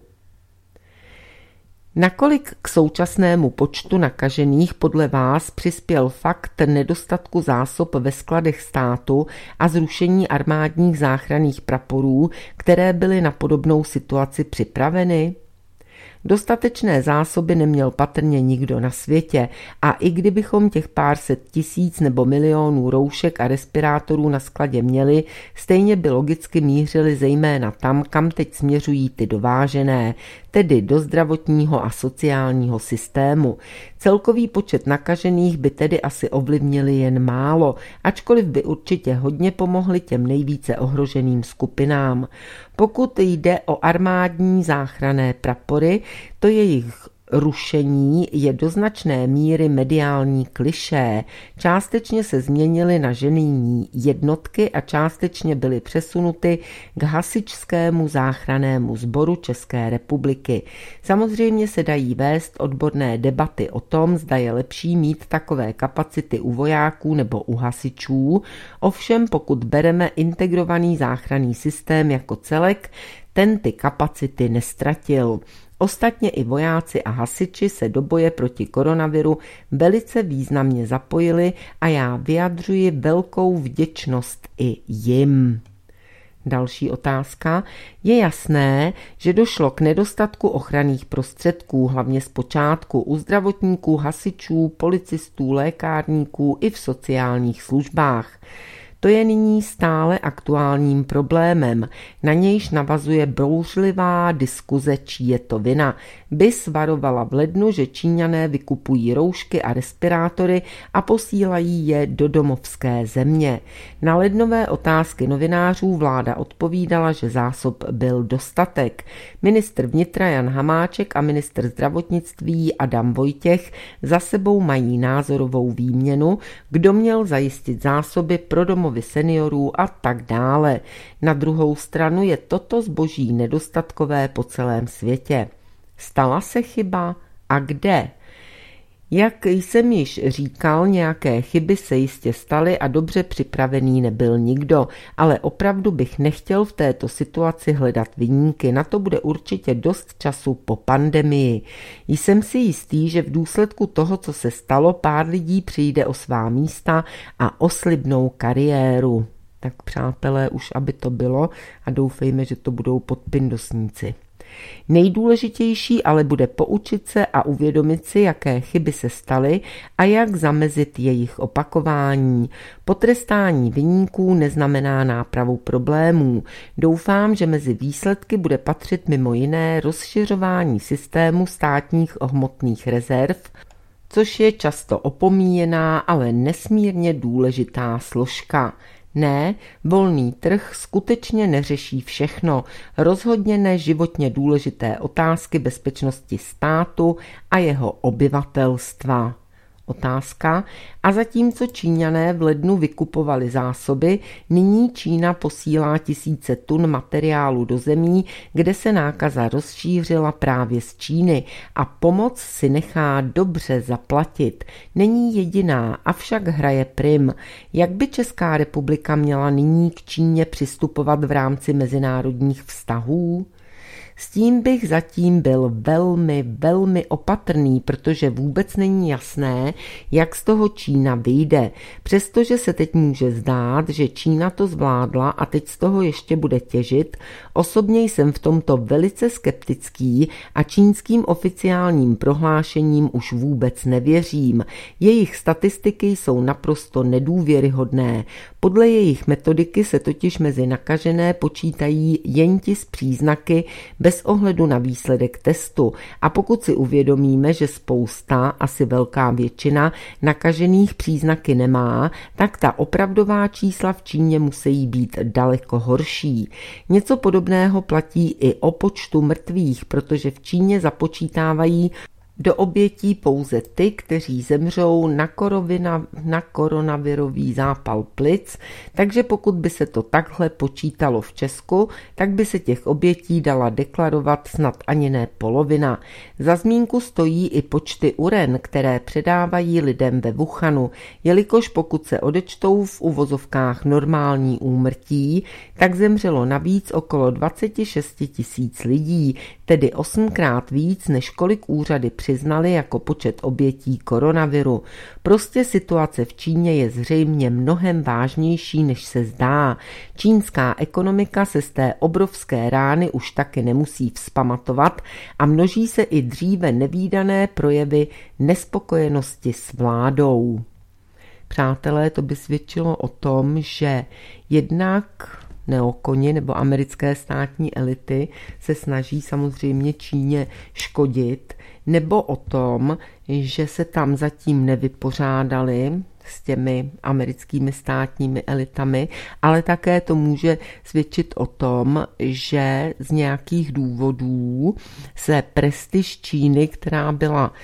Nakolik k současnému počtu nakažených podle vás přispěl fakt nedostatku zásob ve skladech státu a zrušení armádních záchranných praporů, které byly na podobnou situaci připraveny? Dostatečné zásoby neměl patrně nikdo na světě a i kdybychom těch pár set tisíc nebo milionů roušek a respirátorů na skladě měli, stejně by logicky mířili zejména tam, kam teď směřují ty dovážené, tedy do zdravotního a sociálního systému. Celkový počet nakažených by tedy asi ovlivnili jen málo, ačkoliv by určitě hodně pomohli těm nejvíce ohroženým skupinám. Pokud jde o armádní záchranné prapory, to jejich rušení je do značné míry mediální klišé. Částečně se změnily na ženijní jednotky a částečně byly přesunuty k hasičskému záchrannému sboru České republiky. Samozřejmě se dají vést odborné debaty o tom, zda je lepší mít takové kapacity u vojáků nebo u hasičů. Ovšem, pokud bereme integrovaný záchranný systém jako celek, ten ty kapacity nestratil. Ostatně i vojáci a hasiči se do boje proti koronaviru velice významně zapojili a já vyjadřuji velkou vděčnost i jim. Další otázka. Je jasné, že došlo k nedostatku ochranných prostředků, hlavně zpočátku u zdravotníků, hasičů, policistů, lékárníků i v sociálních službách. To je nyní stále aktuálním problémem, na nějž navazuje bouřlivá diskuze, čí je to vina. BIS varovala v lednu, že Číňané vykupují roušky a respirátory a posílají je do domovské země. Na lednové otázky novinářů vláda odpovídala, že zásob byl dostatek. Ministr vnitra Jan Hamáček a ministr zdravotnictví Adam Vojtěch za sebou mají názorovou výměnu, kdo měl zajistit zásoby pro domovy seniorů a tak dále. Na druhou stranu je toto zboží nedostatkové po celém světě. Stala se chyba a kde? Jak jsem již říkal, nějaké chyby se jistě staly a dobře připravený nebyl nikdo, ale opravdu bych nechtěl v této situaci hledat viníky, na to bude určitě dost času po pandemii. Jsem si jistý, že v důsledku toho, co se stalo, pár lidí přijde o svá místa a o slibnou kariéru. Tak přátelé, už aby to bylo a doufejme, že to budou podpindosníci. Nejdůležitější ale bude poučit se a uvědomit si, jaké chyby se staly a jak zamezit jejich opakování. Potrestání viníků neznamená nápravu problémů. Doufám, že mezi výsledky bude patřit mimo jiné rozšiřování systému státních hmotných rezerv, což je často opomíjená, ale nesmírně důležitá složka. Ne, volný trh skutečně neřeší všechno, rozhodně ne životně důležité otázky bezpečnosti státu a jeho obyvatelstva. Otázka. A zatímco Číňané v lednu vykupovali zásoby, nyní Čína posílá tisíce tun materiálu do zemí, kde se nákaza rozšířila právě z Číny a pomoc si nechá dobře zaplatit. Není jediná, avšak hraje prim. Jak by Česká republika měla nyní k Číně přistupovat v rámci mezinárodních vztahů? S tím bych zatím byl velmi opatrný, protože vůbec není jasné, jak z toho Čína vyjde. Přestože se teď může zdát, že Čína to zvládla a teď z toho ještě bude těžit, osobně jsem v tomto velice skeptický a čínským oficiálním prohlášením už vůbec nevěřím. Jejich statistiky jsou naprosto nedůvěryhodné. Podle jejich metodiky se totiž mezi nakažené počítají jen ti s příznaky bez ohledu na výsledek testu. A pokud si uvědomíme, že spousta, asi velká většina, nakažených příznaky nemá, tak ta opravdová čísla v Číně musí být daleko horší. Něco podobného platí i o počtu mrtvých, protože v Číně započítávají do obětí pouze ty, kteří zemřou na koronavirový zápal plic, takže pokud by se to takhle počítalo v Česku, tak by se těch obětí dala deklarovat snad ani ne polovina. Za zmínku stojí i počty uren, které předávají lidem ve Wuhanu, jelikož pokud se odečtou v uvozovkách normální úmrtí, tak zemřelo navíc okolo 26 000 lidí, tedy 8krát víc, než kolik úřady přiznali jako počet obětí koronaviru. Prostě situace v Číně je zřejmě mnohem vážnější, než se zdá. Čínská ekonomika se z té obrovské rány už taky nemusí vzpamatovat a množí se i dříve nevídané projevy nespokojenosti s vládou. Přátelé, to by svědčilo o tom, že jednak neokoni nebo americké státní elity se snaží samozřejmě Číně škodit, nebo o tom, že se tam zatím nevypořádali s těmi americkými státními elitami, ale také to může svědčit o tom, že z nějakých důvodů se prestiž Číny, která byla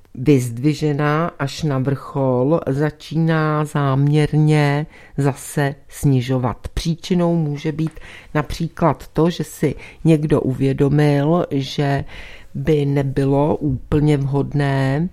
vyzdvižená až na vrchol, začíná záměrně zase snižovat. Příčinou může být například to, že si někdo uvědomil, že by nebylo úplně vhodné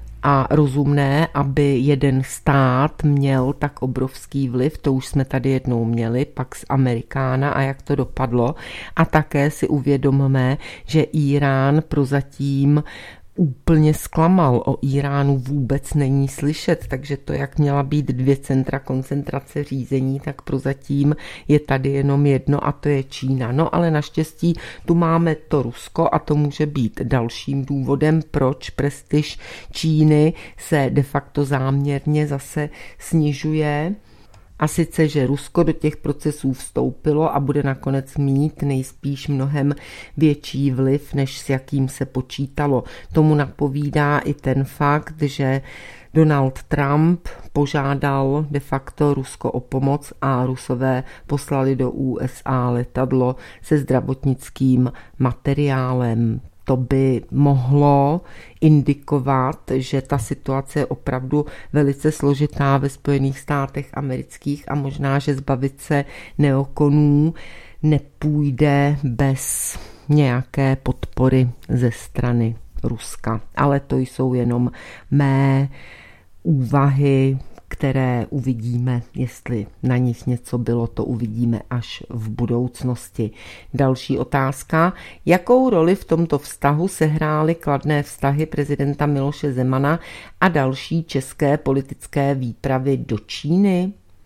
a rozumné, aby jeden stát měl tak obrovský vliv, to už jsme tady jednou měli, pak z Amerikána a jak to dopadlo. A také si uvědomme, že Írán prozatím úplně zklamal. O Iránu vůbec není slyšet, takže to, jak měla být 2 centra koncentrace řízení, tak prozatím je tady jenom jedno a to je Čína. No ale naštěstí tu máme to Rusko a to může být dalším důvodem, proč prestiž Číny se de facto záměrně zase snižuje. A sice, že Rusko do těch procesů vstoupilo a bude nakonec mít nejspíš mnohem větší vliv, než s jakým se počítalo. Tomu napovídá i ten fakt, že Donald Trump požádal de facto Rusko o pomoc a Rusové poslali do USA letadlo se zdravotnickým materiálem. To by mohlo indikovat, že ta situace je opravdu velice složitá ve Spojených státech amerických a možná, že zbavit se neokonů nepůjde bez nějaké podpory ze strany Ruska. Ale to jsou jenom mé úvahy, které uvidíme, jestli na nich něco bylo, to uvidíme až v budoucnosti. Další otázka. Jakou roli v tomto vztahu sehrály kladné vztahy prezidenta Miloše Zemana a další české politické výpravy do Číny?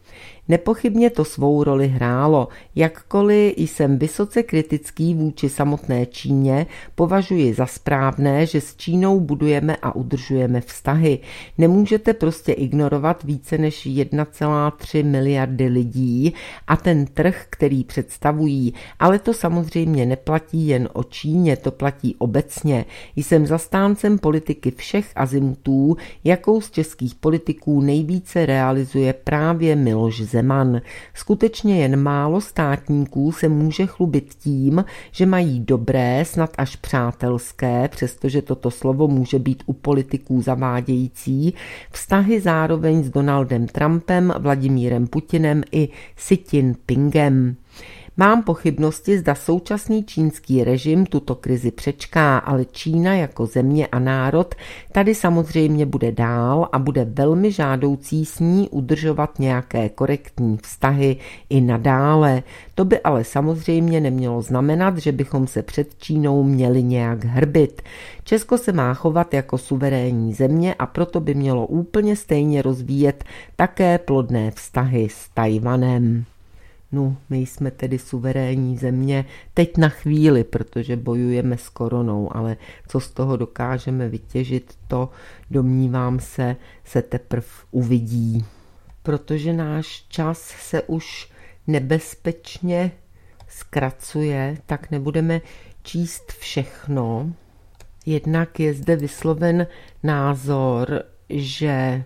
Nepochybně to svou roli hrálo. Jakkoliv jsem vysoce kritický vůči samotné Číně, považuji za správné, že s Čínou budujeme a udržujeme vztahy. Nemůžete prostě ignorovat více než 1,3 miliardy lidí a ten trh, který představují. Ale to samozřejmě neplatí jen o Číně, to platí obecně. Jsem zastáncem politiky všech azimutů, jakou z českých politiků nejvíce realizuje právě Miloš Zeman. Skutečně jen málo státníků se může chlubit tím, že mají dobré, snad až přátelské, přestože toto slovo může být u politiků zavádějící, vztahy zároveň s Donaldem Trumpem, Vladimírem Putinem i Xi Jinpingem. Mám pochybnosti, zda současný čínský režim tuto krizi přečká, ale Čína jako země a národ tady samozřejmě bude dál a bude velmi žádoucí s ní udržovat nějaké korektní vztahy i nadále. To by ale samozřejmě nemělo znamenat, že bychom se před Čínou měli nějak hrbit. Česko se má chovat jako suverénní země a proto by mělo úplně stejně rozvíjet také plodné vztahy s Tchaj-wanem. No, my jsme tedy suverénní země teď na chvíli, protože bojujeme s koronou, ale co z toho dokážeme vytěžit, to domnívám se teprve uvidí. Protože náš čas se už nebezpečně zkracuje, tak nebudeme číst všechno. Jednak je zde vysloven názor, že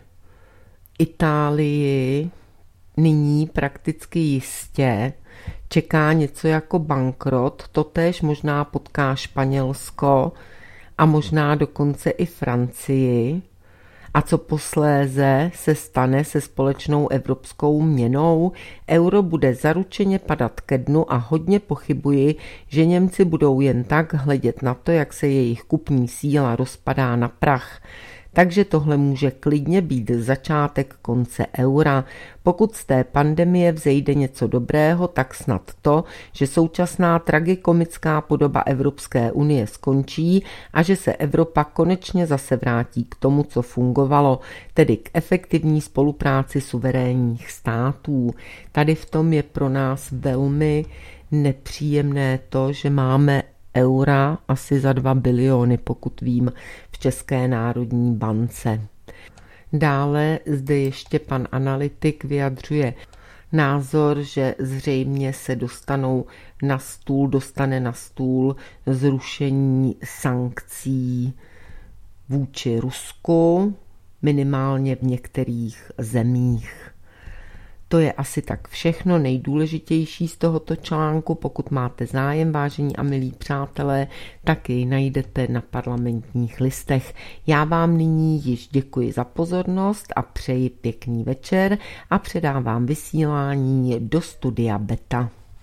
Itálii nyní prakticky jistě čeká něco jako bankrot, totéž možná potká Španělsko a možná dokonce i Francii. A co posléze se stane se společnou evropskou měnou? Euro bude zaručeně padat ke dnu a hodně pochybuji, že Němci budou jen tak hledět na to, jak se jejich kupní síla rozpadá na prach. Takže tohle může klidně být začátek konce eura. Pokud z té pandemie vzejde něco dobrého, tak snad to, že současná tragikomická podoba Evropské unie skončí a že se Evropa konečně zase vrátí k tomu, co fungovalo, tedy k efektivní spolupráci suverénních států. Tady v tom je pro nás velmi nepříjemné to, že máme eura asi za 2 biliony, pokud vím, v České národní bance. Dále zde ještě pan analytik vyjadřuje názor, že zřejmě se dostane na stůl zrušení sankcí vůči Rusku, minimálně v některých zemích. To je asi tak všechno nejdůležitější z tohoto článku. Pokud máte zájem, vážení a milí přátelé, tak jej najdete na Parlamentních listech. Já vám nyní již děkuji za pozornost a přeji pěkný večer a předávám vysílání do studia Beta.